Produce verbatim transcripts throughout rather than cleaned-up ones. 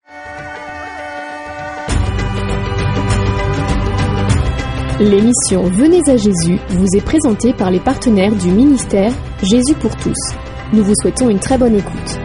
L'émission Venez à Jésus vous est présentée par les partenaires du ministère Jésus pour tous. Nous vous souhaitons une très bonne écoute.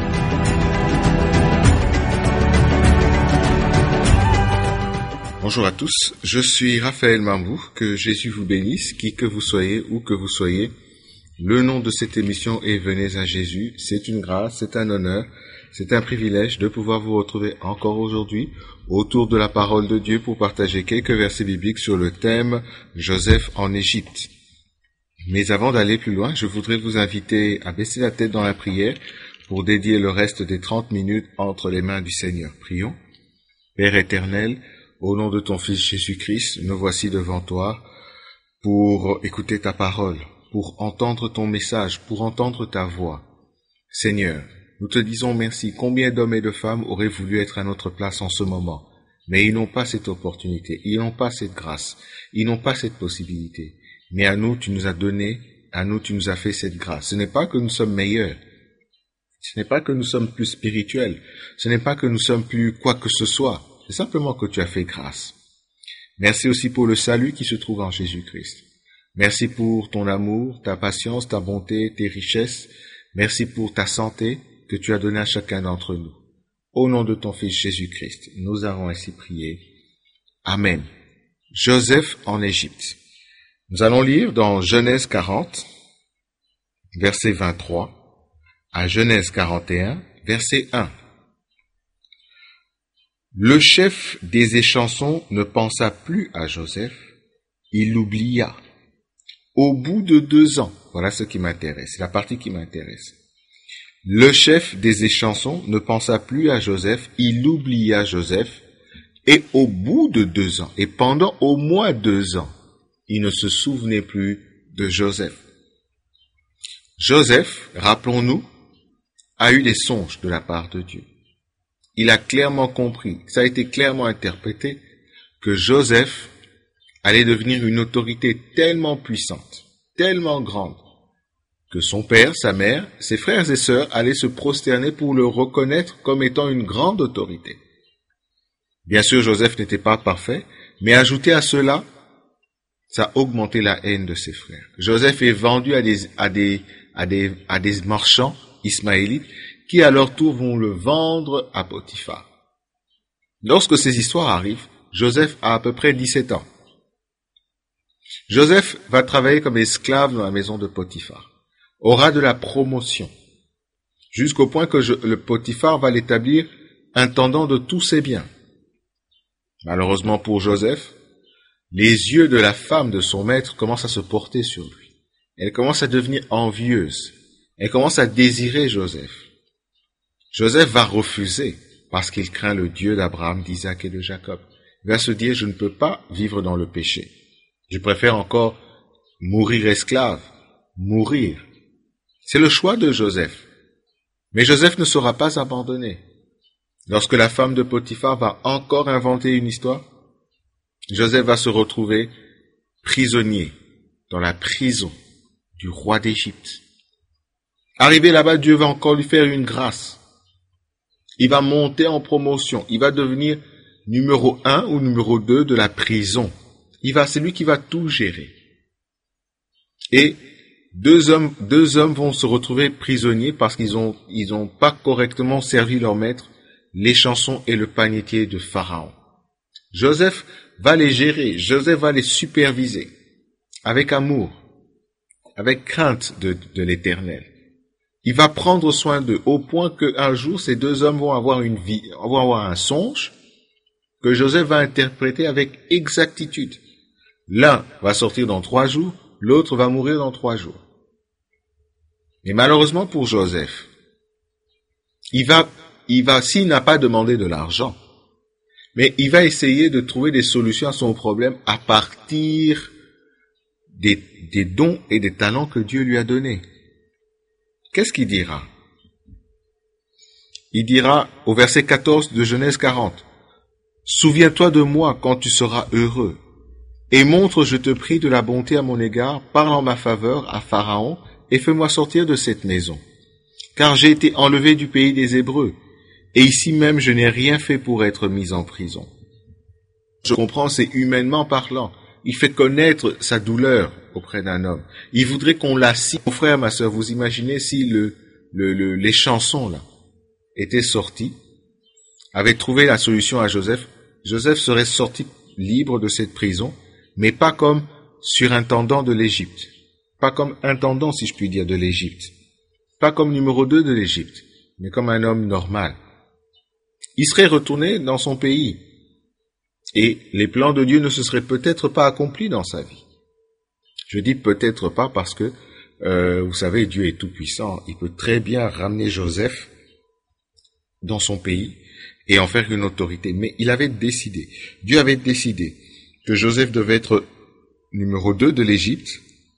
Bonjour à tous, je suis Raphaël Mambou, que Jésus vous bénisse, qui que vous soyez, où que vous soyez. Le nom de cette émission est Venez à Jésus. C'est une grâce, c'est un honneur, c'est un privilège de pouvoir vous retrouver encore aujourd'hui autour de la parole de Dieu pour partager quelques versets bibliques sur le thème Joseph en Égypte. Mais avant d'aller plus loin, je voudrais vous inviter à baisser la tête dans la prière pour dédier le reste des trente minutes entre les mains du Seigneur. Prions. Père éternel, au nom de ton Fils Jésus-Christ, nous voici devant toi pour écouter ta parole, pour entendre ton message, pour entendre ta voix. Seigneur, nous te disons merci. Combien d'hommes et de femmes auraient voulu être à notre place en ce moment, mais ils n'ont pas cette opportunité, ils n'ont pas cette grâce, ils n'ont pas cette possibilité. Mais à nous, tu nous as donné, à nous, tu nous as fait cette grâce. Ce n'est pas que nous sommes meilleurs, ce n'est pas que nous sommes plus spirituels, ce n'est pas que nous sommes plus quoi que ce soit. C'est simplement que tu as fait grâce. Merci aussi pour le salut qui se trouve en Jésus-Christ. Merci pour ton amour, ta patience, ta bonté, tes richesses. Merci pour ta santé que tu as donnée à chacun d'entre nous. Au nom de ton Fils Jésus-Christ, nous avons ainsi prié. Amen. Joseph en Égypte. Nous allons lire dans Genèse quarante, verset vingt-trois, à Genèse quarante et un, verset un. Le chef des échansons ne pensa plus à Joseph, il l'oublia. Au bout de deux ans, voilà ce qui m'intéresse, c'est la partie qui m'intéresse. Le chef des échansons ne pensa plus à Joseph, il oublia Joseph, et au bout de deux ans, et pendant au moins deux ans, il ne se souvenait plus de Joseph. Joseph, rappelons-nous, a eu des songes de la part de Dieu. Il a clairement compris, ça a été clairement interprété, que Joseph allait devenir une autorité tellement puissante, tellement grande, que son père, sa mère, ses frères et sœurs allaient se prosterner pour le reconnaître comme étant une grande autorité. Bien sûr, Joseph n'était pas parfait, mais ajouté à cela, ça a augmenté la haine de ses frères. Joseph est vendu à des, à des, à des, à des marchands ismaélites qui à leur tour vont le vendre à Potiphar. Lorsque ces histoires arrivent, Joseph a à peu près dix-sept ans. Joseph va travailler comme esclave dans la maison de Potiphar, aura de la promotion, jusqu'au point que je, le Potiphar va l'établir intendant de tous ses biens. Malheureusement pour Joseph, les yeux de la femme de son maître commencent à se porter sur lui. Elle commence à devenir envieuse. Elle commence à désirer Joseph. Joseph va refuser parce qu'il craint le Dieu d'Abraham, d'Isaac et de Jacob. Il va se dire, je ne peux pas vivre dans le péché. Je préfère encore mourir esclave, mourir. C'est le choix de Joseph. Mais Joseph ne sera pas abandonné. Lorsque la femme de Potiphar va encore inventer une histoire, Joseph va se retrouver prisonnier dans la prison du roi d'Égypte. Arrivé là-bas, Dieu va encore lui faire une grâce. Il va monter en promotion. Il va devenir numéro un ou numéro deux de la prison. Il va, c'est lui qui va tout gérer. Et deux hommes, deux hommes vont se retrouver prisonniers parce qu'ils ont, ils ont pas correctement servi leur maître, l'échanson et le panetier de Pharaon. Joseph va les gérer. Joseph va les superviser avec amour, avec crainte de, de l'Éternel. Il va prendre soin d'eux au point qu'un jour, ces deux hommes vont avoir une vie, vont avoir un songe que Joseph va interpréter avec exactitude. L'un va sortir dans trois jours, l'autre va mourir dans trois jours. Mais malheureusement pour Joseph, il va, il va, s'il n'a pas demandé de l'argent, mais il va essayer de trouver des solutions à son problème à partir des, des dons et des talents que Dieu lui a donnés. Qu'est-ce qu'il dira? Il dira au verset quatorze de Genèse quarante, « Souviens-toi de moi quand tu seras heureux, et montre, je te prie, de la bonté à mon égard, parle en ma faveur à Pharaon, et fais-moi sortir de cette maison. Car j'ai été enlevé du pays des Hébreux, Et ici même, je n'ai rien fait pour être mis en prison. Je comprends, c'est humainement parlant. Il fait connaître sa douleur auprès d'un homme. Il voudrait qu'on la cite. Mon frère, ma sœur, vous imaginez si le, le, le, les chansons là étaient sorties, avaient trouvé la solution à Joseph, Joseph serait sorti libre de cette prison, mais pas comme surintendant de l'Égypte, pas comme intendant, si je puis dire, de l'Égypte, pas comme numéro deux de l'Égypte, mais comme un homme normal. Il serait retourné dans son pays, et les plans de Dieu ne se seraient peut-être pas accomplis dans sa vie. Je dis peut-être pas parce que, euh, vous savez, Dieu est tout-puissant. Il peut très bien ramener Joseph dans son pays et en faire une autorité. Mais il avait décidé, Dieu avait décidé que Joseph devait être numéro deux de l'Égypte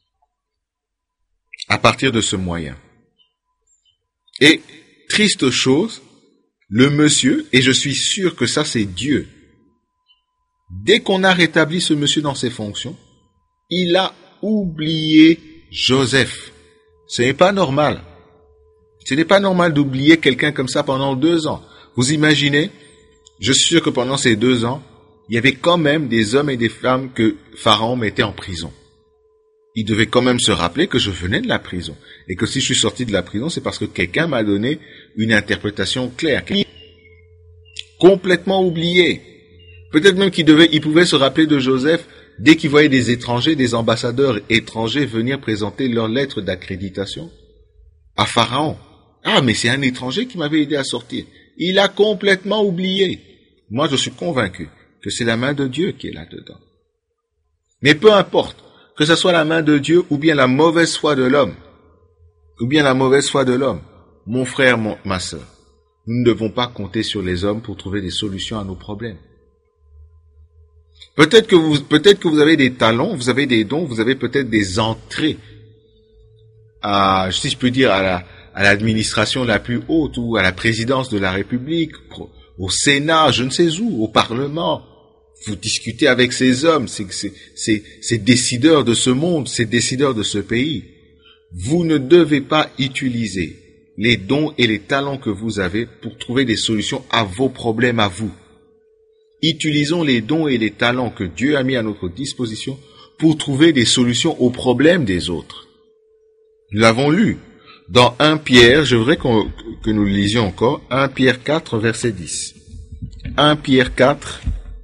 à partir de ce moyen. Et, triste chose, le monsieur, et je suis sûr que ça c'est Dieu, dès qu'on a rétabli ce monsieur dans ses fonctions, il a oublié Joseph. Ce n'est pas normal. Ce n'est pas normal d'oublier quelqu'un comme ça pendant deux ans. Vous imaginez, je suis sûr que pendant ces deux ans, il y avait quand même des hommes et des femmes que Pharaon mettait en prison. Il devait quand même se rappeler que je venais de la prison. Et que si je suis sorti de la prison, c'est parce que quelqu'un m'a donné une interprétation claire. Complètement oublié. Peut-être même qu'il devait, il pouvait se rappeler de Joseph dès qu'il voyait des étrangers, des ambassadeurs étrangers venir présenter leur lettre d'accréditation à Pharaon. Ah, mais c'est un étranger qui m'avait aidé à sortir. Il a complètement oublié. Moi, je suis convaincu que c'est la main de Dieu qui est là-dedans. Mais peu importe, que ce soit la main de Dieu ou bien la mauvaise foi de l'homme, ou bien la mauvaise foi de l'homme, mon frère, mon, ma sœur, nous ne devons pas compter sur les hommes pour trouver des solutions à nos problèmes. Peut-être que vous, peut-être que vous avez des talents, vous avez des dons, vous avez peut-être des entrées à, si je peux dire, à la, à l'administration la plus haute ou à la présidence de la République, au Sénat, je ne sais où, au Parlement. Vous discutez avec ces hommes, ces, ces, ces, ces décideurs de ce monde, ces décideurs de ce pays. Vous ne devez pas utiliser les dons et les talents que vous avez pour trouver des solutions à vos problèmes à vous. Utilisons les dons et les talents que Dieu a mis à notre disposition pour trouver des solutions aux problèmes des autres. Nous l'avons lu dans un Pierre, je voudrais qu'on, que nous le lisions encore, un Pierre quatre, verset dix. un Pierre quatre,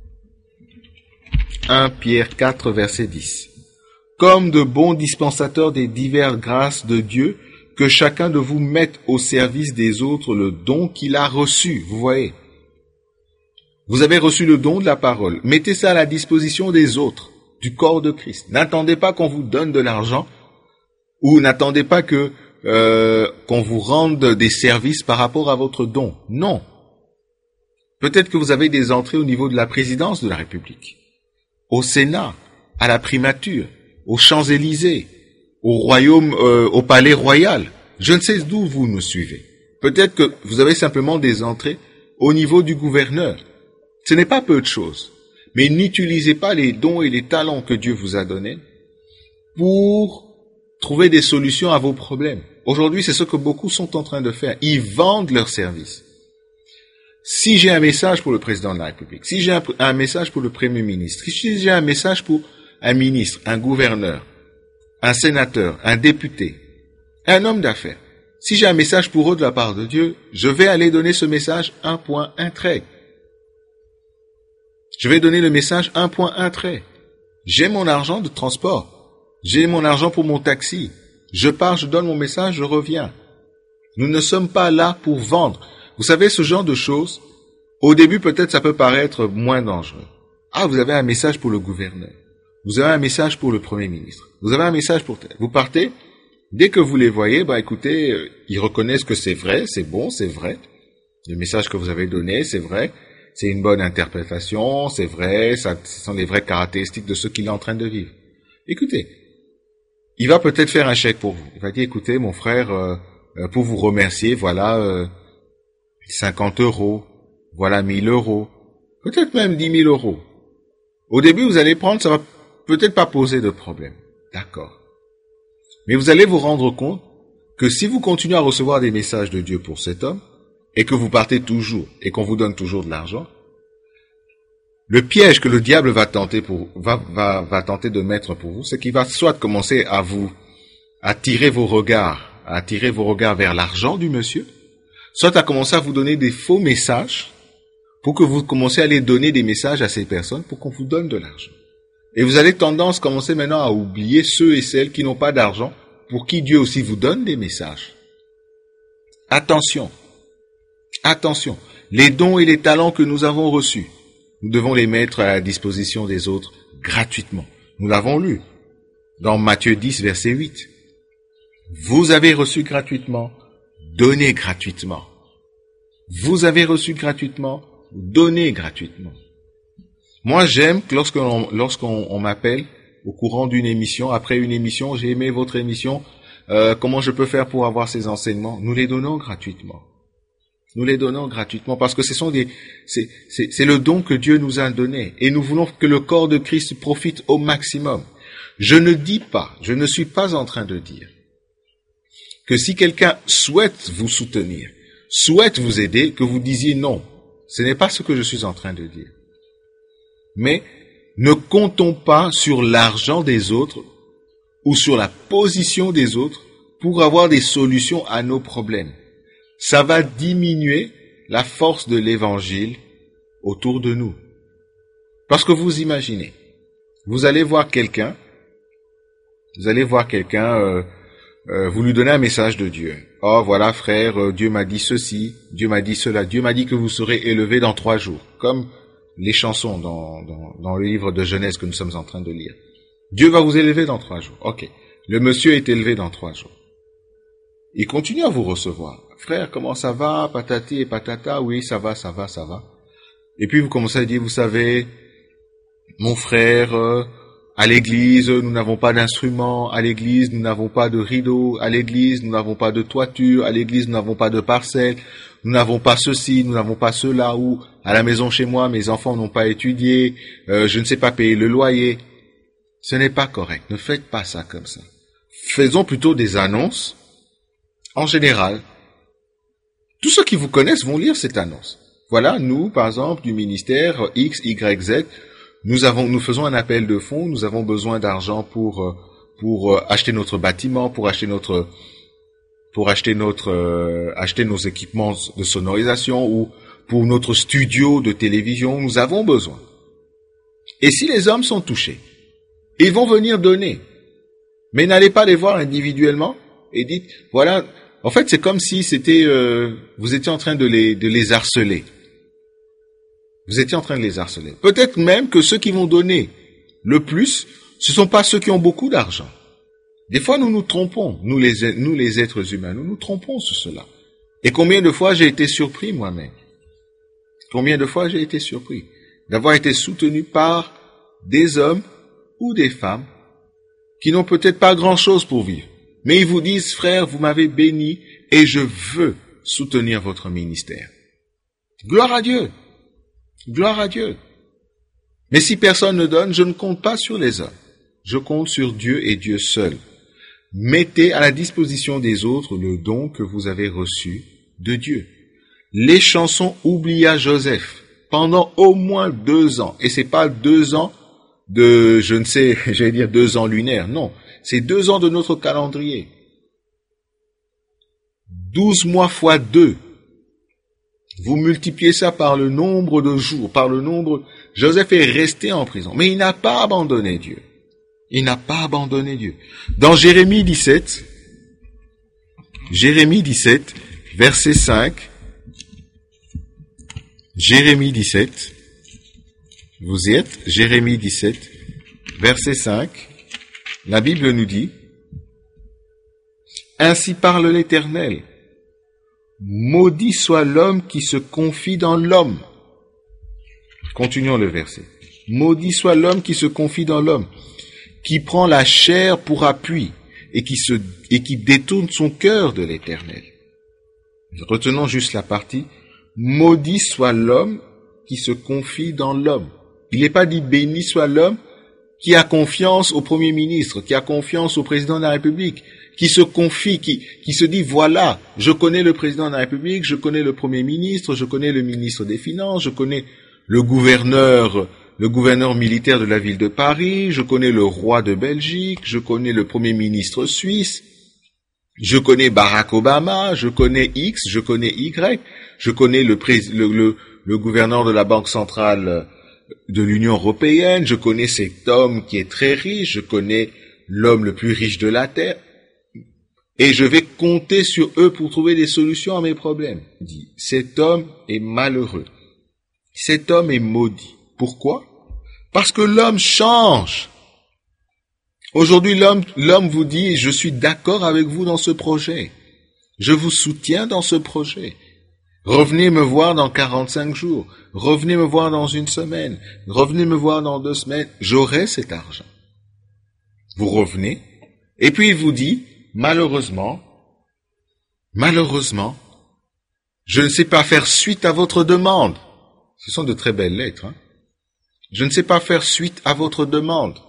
un Pierre quatre, verset dix. Comme de bons dispensateurs des diverses grâces de Dieu, que chacun de vous mette au service des autres le don qu'il a reçu. Vous voyez? Vous avez reçu le don de la parole. Mettez ça à la disposition des autres, du corps de Christ. N'attendez pas qu'on vous donne de l'argent, ou n'attendez pas que euh, qu'on vous rende des services par rapport à votre don. Non. Peut-être que vous avez des entrées au niveau de la présidence de la République, au Sénat, à la primature, aux Champs-Élysées, au royaume, euh, au palais royal. Je ne sais d'où vous me suivez. Peut-être que vous avez simplement des entrées au niveau du gouverneur. Ce n'est pas peu de choses. Mais n'utilisez pas les dons et les talents que Dieu vous a donnés pour trouver des solutions à vos problèmes. Aujourd'hui, c'est ce que beaucoup sont en train de faire. Ils vendent leurs services. Si j'ai un message pour le président de la République, si j'ai un, un message pour le Premier ministre, si j'ai un message pour un ministre, un gouverneur, un sénateur, un député, un homme d'affaires, si j'ai un message pour eux de la part de Dieu, je vais aller donner ce message un point, un trait. Je vais donner le message un point, un trait. J'ai mon argent de transport. J'ai mon argent pour mon taxi. Je pars, je donne mon message, je reviens. Nous ne sommes pas là pour vendre. Vous savez, ce genre de choses, au début, peut-être ça peut paraître moins dangereux. Ah, vous avez un message pour le gouverneur. Vous avez un message pour le Premier ministre. Vous avez un message pour... Vous partez, dès que vous les voyez, bah écoutez, euh, ils reconnaissent que c'est vrai, c'est bon, c'est vrai. Le message que vous avez donné, c'est vrai. C'est une bonne interprétation, c'est vrai, ça, ce sont les vraies caractéristiques de ce qu'il est en train de vivre. Écoutez, il va peut-être faire un chèque pour vous. Il va dire, écoutez, mon frère, euh, pour vous remercier, voilà euh, cinquante euros, voilà mille euros, peut-être même dix mille euros. Au début, vous allez prendre, ça va peut-être pas poser de problème. D'accord. Mais vous allez vous rendre compte que si vous continuez à recevoir des messages de Dieu pour cet homme, et que vous partez toujours et qu'on vous donne toujours de l'argent, le piège que le diable va tenter pour va va va tenter de mettre pour vous, c'est qu'il va soit commencer à vous à tirer vos regards, à attirer vos regards vers l'argent du monsieur, soit à commencer à vous donner des faux messages pour que vous commenciez à aller donner des messages à ces personnes pour qu'on vous donne de l'argent. Et vous allez tendance commencer maintenant à oublier ceux et celles qui n'ont pas d'argent, pour qui Dieu aussi vous donne des messages. Attention, attention, les dons et les talents que nous avons reçus, nous devons les mettre à la disposition des autres gratuitement. Nous l'avons lu dans Matthieu dix, verset huit. Vous avez reçu gratuitement, donnez gratuitement. Vous avez reçu gratuitement, donnez gratuitement. Moi, j'aime que lorsqu'on, lorsqu'on on m'appelle au courant d'une émission, après une émission, j'ai aimé votre émission, euh, comment je peux faire pour avoir ces enseignements? Nous les donnons gratuitement. Nous les donnons gratuitement parce que ce sont des, c'est, c'est, c'est le don que Dieu nous a donné et nous voulons que le corps de Christ profite au maximum. Je ne dis pas, je ne suis pas en train de dire que si quelqu'un souhaite vous soutenir, souhaite vous aider, que vous disiez non. Ce n'est pas ce que je suis en train de dire. Mais ne comptons pas sur l'argent des autres ou sur la position des autres pour avoir des solutions à nos problèmes. Ça va diminuer la force de l'évangile autour de nous. Parce que vous imaginez, vous allez voir quelqu'un, vous allez voir quelqu'un, euh, euh, vous lui donnez un message de Dieu. Oh voilà frère, euh, Dieu m'a dit ceci, Dieu m'a dit cela, Dieu m'a dit que vous serez élevé dans trois jours. Comme les chansons dans, dans, dans le livre de Genèse que nous sommes en train de lire. Dieu va vous élever dans trois jours. Ok. Le monsieur est élevé dans trois jours. Il continue à vous recevoir. Frère, comment ça va? Patati et patata. Oui, ça va, ça va, ça va. Et puis vous commencez à dire, vous savez, mon frère, euh, à l'église, nous n'avons pas d'instruments. À l'église, nous n'avons pas de rideaux. À l'église, nous n'avons pas de toiture. À l'église, nous n'avons pas de parcelle. Nous n'avons pas ceci, nous n'avons pas cela. Ou à la maison chez moi, mes enfants n'ont pas étudié. Euh, je ne sais pas payer le loyer. Ce n'est pas correct. Ne faites pas ça comme ça. Faisons plutôt des annonces. En général, tous ceux qui vous connaissent vont lire cette annonce. Voilà, nous, par exemple, du ministère X, Y, Z, nous avons, nous faisons un appel de fonds. Nous avons besoin d'argent pour pour acheter notre bâtiment, pour acheter notre pour acheter notre euh, acheter nos équipements de sonorisation ou pour notre studio de télévision. Nous avons besoin. Et si les hommes sont touchés, ils vont venir donner. Mais n'allez pas les voir individuellement et dites, voilà, en fait, c'est comme si c'était, euh, vous étiez en train de les, de les harceler. Vous étiez en train de les harceler. Peut-être même que ceux qui vont donner le plus, ce ne sont pas ceux qui ont beaucoup d'argent. Des fois, nous nous trompons, nous les, nous les êtres humains, nous nous trompons sur cela. Et combien de fois j'ai été surpris moi-même? Combien de fois j'ai été surpris d'avoir été soutenu par des hommes ou des femmes qui n'ont peut-être pas grand-chose pour vivre. Mais ils vous disent, frère, vous m'avez béni et je veux soutenir votre ministère. Gloire à Dieu. Gloire à Dieu. Mais si personne ne donne, je ne compte pas sur les hommes. Je compte sur Dieu et Dieu seul. Mettez à la disposition des autres le don que vous avez reçu de Dieu. Les chansons oublia Joseph pendant au moins deux ans. Et c'est pas deux ans de, je ne sais, j'allais dire deux ans lunaires. Non, c'est deux ans de notre calendrier. Douze mois fois deux. Vous multipliez ça par le nombre de jours, par le nombre... Joseph est resté en prison, mais il n'a pas abandonné Dieu. Il n'a pas abandonné Dieu. Dans Jérémie dix-sept, Jérémie dix-sept, verset cinq, Jérémie dix-sept, vous y êtes, Jérémie dix-sept, verset cinq, la Bible nous dit, « Ainsi parle l'Éternel, maudit soit l'homme qui se confie dans l'homme. » Continuons le verset. « Maudit soit l'homme qui se confie dans l'homme, qui prend la chair pour appui et qui, se, et qui détourne son cœur de l'Éternel. » Retenons juste la partie. « Maudit soit l'homme qui se confie dans l'homme. » Il n'est pas dit « béni soit l'homme qui a confiance au Premier ministre, qui a confiance au Président de la République, qui se confie, qui, qui se dit, voilà, je connais le Président de la République, je connais le Premier ministre, je connais le ministre des Finances, je connais le gouverneur, le gouverneur militaire de la ville de Paris, je connais le roi de Belgique, je connais le Premier ministre suisse, je connais Barack Obama, je connais X, je connais Y, je connais le, pré, le, le, le gouverneur de la Banque centrale de l'Union européenne, je connais cet homme qui est très riche, je connais l'homme le plus riche de la Terre, et je vais compter sur eux pour trouver des solutions à mes problèmes. Il dit, cet homme est malheureux. Cet homme est maudit. Pourquoi? Parce que l'homme change. Aujourd'hui, l'homme, l'homme vous dit, je suis d'accord avec vous dans ce projet. Je vous soutiens dans ce projet. Revenez me voir dans quarante-cinq jours. Revenez me voir dans une semaine. Revenez me voir dans deux semaines. J'aurai cet argent. Vous revenez. Et puis il vous dit, malheureusement, malheureusement, je ne sais pas faire suite à votre demande. Ce sont de très belles lettres. Hein? Je ne sais pas faire suite à votre demande.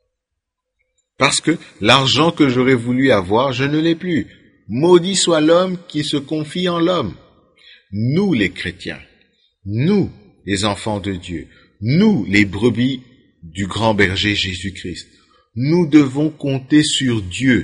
Parce que l'argent que j'aurais voulu avoir, je ne l'ai plus. Maudit soit l'homme qui se confie en l'homme. Nous, les chrétiens, nous, les enfants de Dieu, nous, les brebis du grand berger Jésus-Christ, nous devons compter sur Dieu.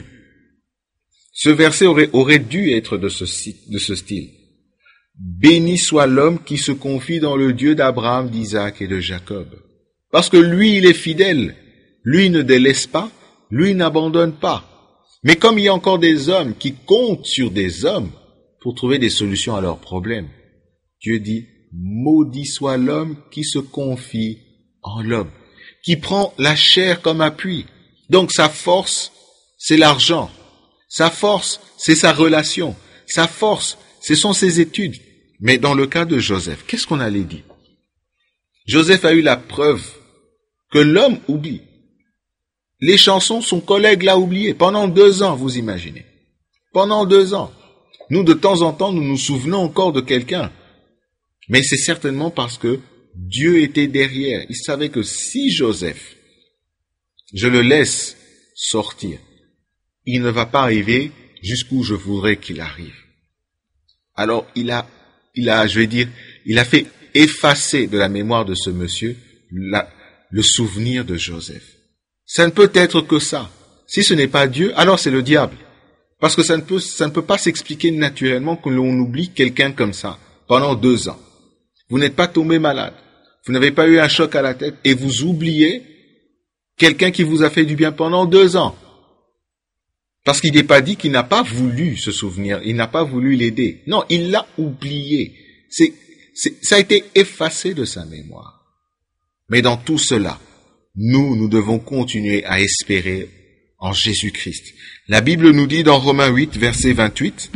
Ce verset aurait, aurait dû être de ce, de ce style. Béni soit l'homme qui se confie dans le Dieu d'Abraham, d'Isaac et de Jacob. Parce que lui, il est fidèle. Lui ne délaisse pas. Lui n'abandonne pas. Mais comme il y a encore des hommes qui comptent sur des hommes pour trouver des solutions à leurs problèmes, Dieu dit, maudit soit l'homme qui se confie en l'homme, qui prend la chair comme appui. Donc sa force, c'est l'argent. Sa force, c'est sa relation. Sa force, ce sont ses études. Mais dans le cas de Joseph, qu'est-ce qu'on allait dire? Joseph a eu la preuve que l'homme oublie. Les chansons, son collègue l'a oublié. Pendant deux ans, vous imaginez. Pendant deux ans. Nous, de temps en temps, nous nous souvenons encore de quelqu'un. Mais c'est certainement parce que Dieu était derrière. Il savait que si Joseph, je le laisse sortir, il ne va pas arriver jusqu'où je voudrais qu'il arrive. Alors, il a, il a, je vais dire, il a fait effacer de la mémoire de ce monsieur la, le souvenir de Joseph. Ça ne peut être que ça. Si ce n'est pas Dieu, alors c'est le diable. Parce que ça ne peut, ça ne peut pas s'expliquer naturellement que l'on oublie quelqu'un comme ça pendant deux ans. Vous n'êtes pas tombé malade. Vous n'avez pas eu un choc à la tête et vous oubliez quelqu'un qui vous a fait du bien pendant deux ans. Parce qu'il n'est pas dit qu'il n'a pas voulu se souvenir, il n'a pas voulu l'aider. Non, il l'a oublié. C'est, c'est, ça a été effacé de sa mémoire. Mais dans tout cela, nous, nous devons continuer à espérer en Jésus-Christ. La Bible nous dit dans Romains huit, verset vingt-huit,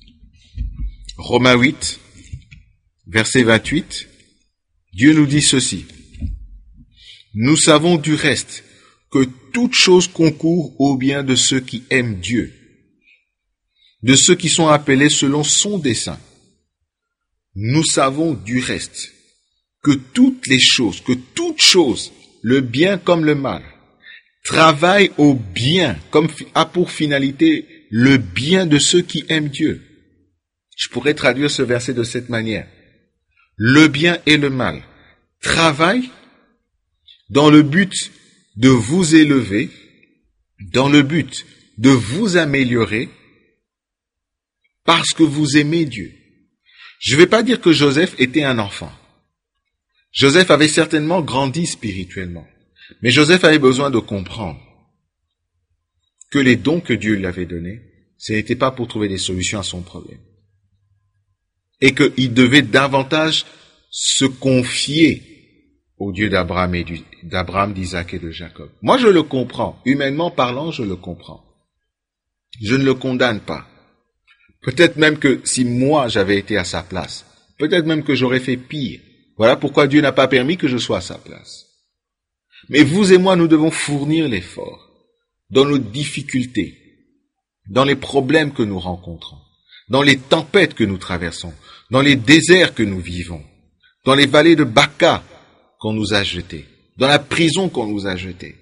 Romains huit, verset vingt-huit, Dieu nous dit ceci. Nous savons du reste que toute chose concourt au bien de ceux qui aiment Dieu, de ceux qui sont appelés selon son dessein. Nous savons du reste que toutes les choses, que toute chose, le bien comme le mal, travaille au bien, comme a pour finalité le bien de ceux qui aiment Dieu. Je pourrais traduire ce verset de cette manière. Le bien et le mal travaillent dans le but de vous élever, dans le but de vous améliorer, parce que vous aimez Dieu. Je ne vais pas dire que Joseph était un enfant. Joseph avait certainement grandi spirituellement. Mais Joseph avait besoin de comprendre que les dons que Dieu lui avait donnés, ce n'était pas pour trouver des solutions à son problème. Et qu'il devait davantage se confier au Dieu d'Abraham, et du, d'Abraham, d'Isaac et de Jacob. Moi, je le comprends. Humainement parlant, je le comprends. Je ne le condamne pas. Peut-être même que si moi, j'avais été à sa place, peut-être même que j'aurais fait pire. Voilà pourquoi Dieu n'a pas permis que je sois à sa place. Mais vous et moi, nous devons fournir l'effort dans nos difficultés, dans les problèmes que nous rencontrons, dans les tempêtes que nous traversons, dans les déserts que nous vivons, dans les vallées de Baca qu'on nous a jetés, dans la prison qu'on nous a jetée.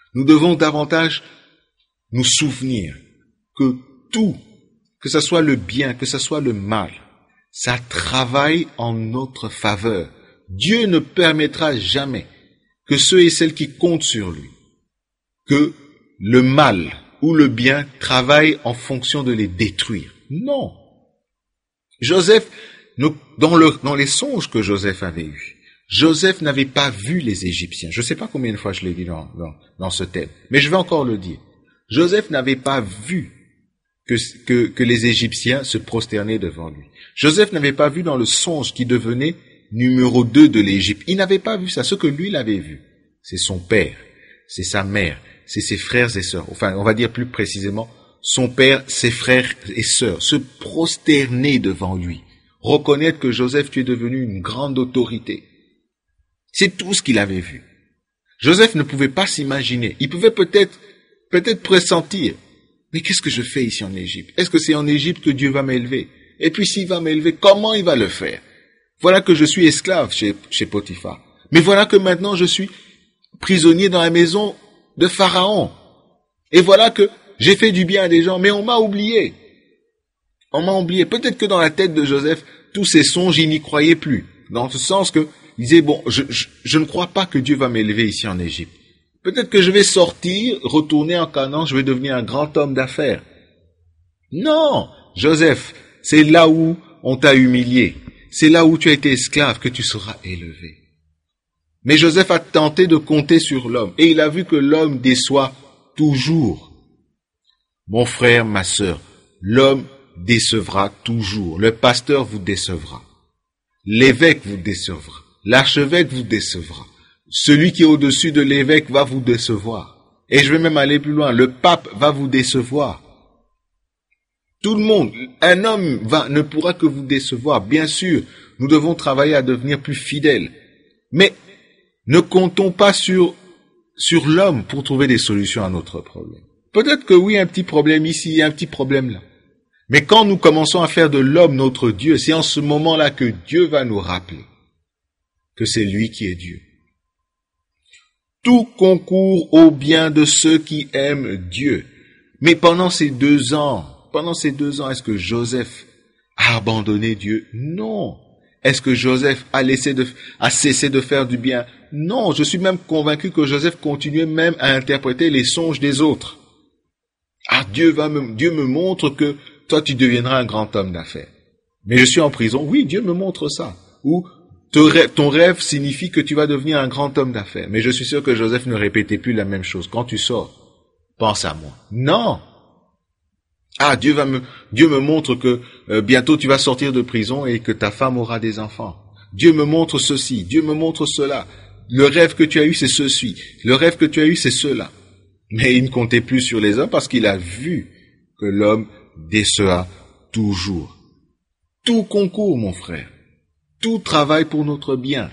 Nous devons davantage nous souvenir que tout, que ce soit le bien, que ce soit le mal, ça travaille en notre faveur. Dieu ne permettra jamais que ceux et celles qui comptent sur lui, que le mal ou le bien travaillent en fonction de les détruire. Non. Joseph, dans, le, dans les songes que Joseph avait eus, Joseph n'avait pas vu les Égyptiens. Je ne sais pas combien de fois je l'ai dit dans, dans, dans ce thème, mais je vais encore le dire. Joseph n'avait pas vu que, que, que les Égyptiens se prosternaient devant lui. Joseph n'avait pas vu dans le songe qui devenait numéro deux de l'Égypte. Il n'avait pas vu ça. Ce que lui, il avait vu, c'est son père, c'est sa mère, c'est ses frères et sœurs. Enfin, on va dire plus précisément, son père, ses frères et sœurs, se prosterner devant lui. Reconnaître que Joseph, tu es devenu une grande autorité. C'est tout ce qu'il avait vu. Joseph ne pouvait pas s'imaginer. Il pouvait peut-être, peut-être pressentir. Mais qu'est-ce que je fais ici en Égypte? Est-ce que c'est en Égypte que Dieu va m'élever? Et puis s'il va m'élever, comment il va le faire? Voilà que je suis esclave chez, chez Potiphar. Mais voilà que maintenant je suis prisonnier dans la maison de Pharaon. Et voilà que j'ai fait du bien à des gens, mais on m'a oublié. On m'a oublié. Peut-être que dans la tête de Joseph, tous ces songes, il n'y croyait plus. Dans ce sens que, il disait, bon, je, je, je ne crois pas que Dieu va m'élever ici en Égypte. Peut-être que je vais sortir, retourner en Canaan, je vais devenir un grand homme d'affaires. Non, Joseph, c'est là où on t'a humilié. C'est là où tu as été esclave que tu seras élevé. Mais Joseph a tenté de compter sur l'homme et il a vu que l'homme déçoit toujours. Mon frère, ma sœur, l'homme décevra toujours. Le pasteur vous décevra. L'évêque vous décevra. L'archevêque vous décevra. Celui qui est au-dessus de l'évêque va vous décevoir. Et je vais même aller plus loin. Le pape va vous décevoir. Tout le monde, un homme va, ne pourra que vous décevoir. Bien sûr, nous devons travailler à devenir plus fidèles. Mais ne comptons pas sur, sur l'homme pour trouver des solutions à notre problème. Peut-être que oui, un petit problème ici, un petit problème là. Mais quand nous commençons à faire de l'homme notre Dieu, c'est en ce moment-là que Dieu va nous rappeler que c'est lui qui est Dieu. Tout concourt au bien de ceux qui aiment Dieu. Mais pendant ces deux ans, pendant ces deux ans, est-ce que Joseph a abandonné Dieu? Non. Est-ce que Joseph a laissé de, a cessé de faire du bien? Non. Je suis même convaincu que Joseph continuait même à interpréter les songes des autres. Ah, Dieu va me, Dieu me montre que toi tu deviendras un grand homme d'affaires. Mais je suis en prison. Oui, Dieu me montre ça. Ou ton rêve signifie que tu vas devenir un grand homme d'affaires. Mais je suis sûr que Joseph ne répétait plus la même chose. Quand tu sors, pense à moi. Non. Ah, Dieu va me, Dieu me montre que euh, bientôt tu vas sortir de prison et que ta femme aura des enfants. Dieu me montre ceci, Dieu me montre cela. Le rêve que tu as eu, c'est ceci. Le rêve que tu as eu, c'est cela. Mais il ne comptait plus sur les hommes parce qu'il a vu que l'homme déceva toujours. Tout concourt, mon frère. Tout travaille pour notre bien.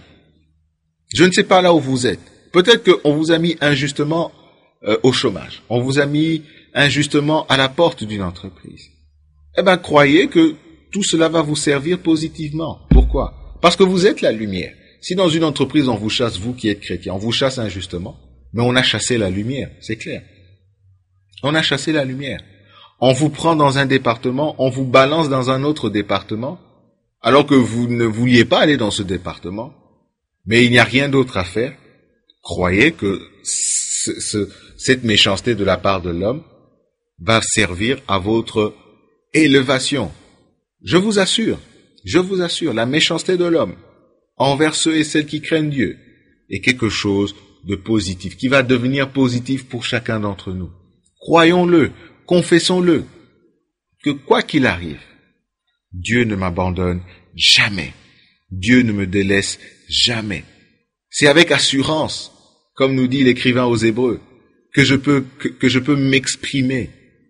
Je ne sais pas là où vous êtes. Peut-être qu'on vous a mis injustement euh, au chômage. On vous a mis injustement à la porte d'une entreprise. Eh bien, croyez que tout cela va vous servir positivement. Pourquoi? Parce que vous êtes la lumière. Si dans une entreprise, on vous chasse, vous qui êtes chrétien, on vous chasse injustement, mais on a chassé la lumière, c'est clair. On a chassé la lumière. On vous prend dans un département, on vous balance dans un autre département, alors que vous ne vouliez pas aller dans ce département, mais il n'y a rien d'autre à faire. Croyez que ce, ce, cette méchanceté de la part de l'homme va servir à votre élévation. Je vous assure, je vous assure, la méchanceté de l'homme envers ceux et celles qui craignent Dieu est quelque chose de positif, qui va devenir positif pour chacun d'entre nous. Croyons-le, confessons-le, que quoi qu'il arrive, Dieu ne m'abandonne jamais. Dieu ne me délaisse jamais. C'est avec assurance, comme nous dit l'écrivain aux Hébreux, que je peux, que, que je peux m'exprimer.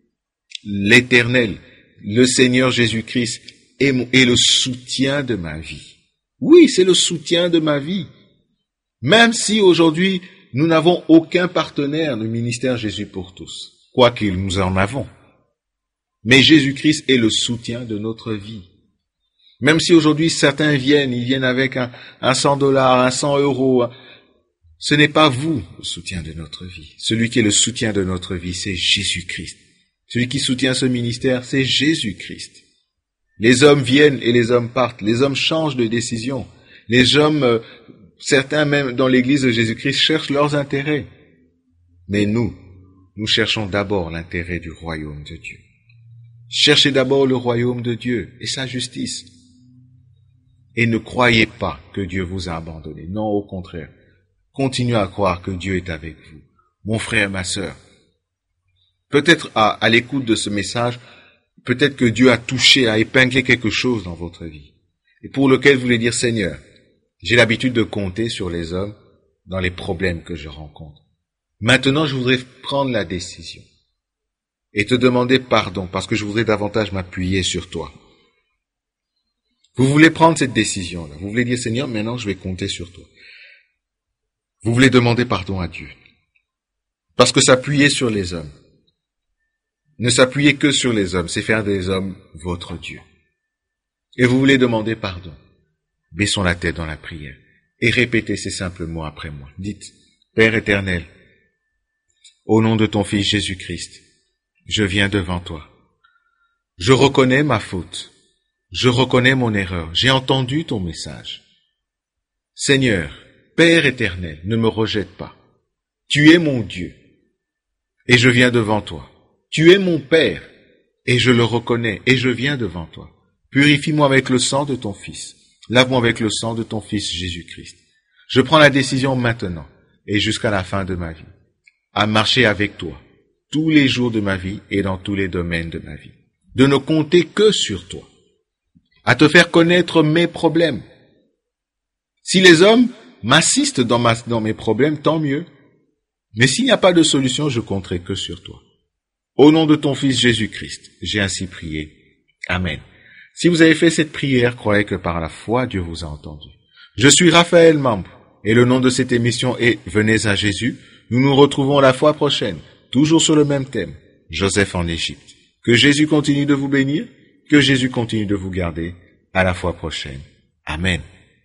L'Éternel, le Seigneur Jésus-Christ est, mon, est le soutien de ma vie. Oui, c'est le soutien de ma vie. Même si aujourd'hui, nous n'avons aucun partenaire du ministère Jésus pour tous, quoique nous en avons. Mais Jésus-Christ est le soutien de notre vie. Même si aujourd'hui certains viennent, ils viennent avec un, un cent dollars, un cent euros, Ce n'est pas vous le soutien de notre vie. Celui qui est le soutien de notre vie, c'est Jésus-Christ. Celui qui soutient ce ministère, c'est Jésus-Christ. Les hommes viennent et les hommes partent. Les hommes changent de décision. Les hommes, euh, certains même dans l'église de Jésus-Christ, cherchent leurs intérêts. Mais nous, nous cherchons d'abord l'intérêt du royaume de Dieu. Cherchez d'abord le royaume de Dieu et sa justice. Et ne croyez pas que Dieu vous a abandonné. Non, au contraire. Continuez à croire que Dieu est avec vous. Mon frère, ma sœur. Peut-être à, à l'écoute de ce message, peut-être que Dieu a touché, a épinglé quelque chose dans votre vie. Et pour lequel vous voulez dire, Seigneur, j'ai l'habitude de compter sur les hommes dans les problèmes que je rencontre. Maintenant, je voudrais prendre la décision et te demander pardon parce que je voudrais davantage m'appuyer sur toi. Vous voulez prendre cette décision-là. Vous voulez dire, Seigneur, maintenant je vais compter sur toi. Vous voulez demander pardon à Dieu. Parce que s'appuyer sur les hommes, ne s'appuyer que sur les hommes, c'est faire des hommes votre Dieu. Et vous voulez demander pardon. Baissons la tête dans la prière et répétez ces simples mots après moi. Dites, Père éternel, au nom de ton Fils Jésus-Christ, je viens devant toi. Je reconnais ma faute. Je reconnais mon erreur. J'ai entendu ton message. Seigneur, Père éternel, ne me rejette pas. Tu es mon Dieu et je viens devant toi. Tu es mon Père et je le reconnais et je viens devant toi. Purifie-moi avec le sang de ton Fils. Lave-moi avec le sang de ton Fils Jésus-Christ. Je prends la décision maintenant et jusqu'à la fin de ma vie à marcher avec toi tous les jours de ma vie et dans tous les domaines de ma vie. De ne compter que sur toi. À te faire connaître mes problèmes. Si les hommes m'assistent dans, ma, dans mes problèmes, tant mieux. Mais s'il n'y a pas de solution, je compterai que sur toi. Au nom de ton Fils Jésus-Christ, j'ai ainsi prié. Amen. Si vous avez fait cette prière, croyez que par la foi, Dieu vous a entendu. Je suis Raphaël Mambo et le nom de cette émission est Venez à Jésus. Nous nous retrouvons la fois prochaine, toujours sur le même thème, Joseph en Égypte. Que Jésus continue de vous bénir, que Jésus continue de vous garder. À la fois prochaine. Amen.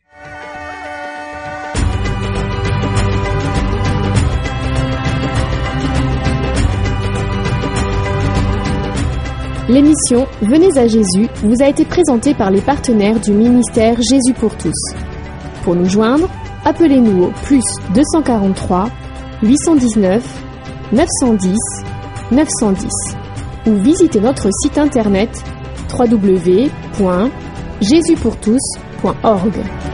L'émission Venez à Jésus vous a été présentée par les partenaires du ministère Jésus pour tous. Pour nous joindre, appelez-nous au plus deux cent quarante-trois, huit cent dix-neuf, neuf cent dix, neuf cent dix ou visitez notre site internet w w w point jésus pour tous point org.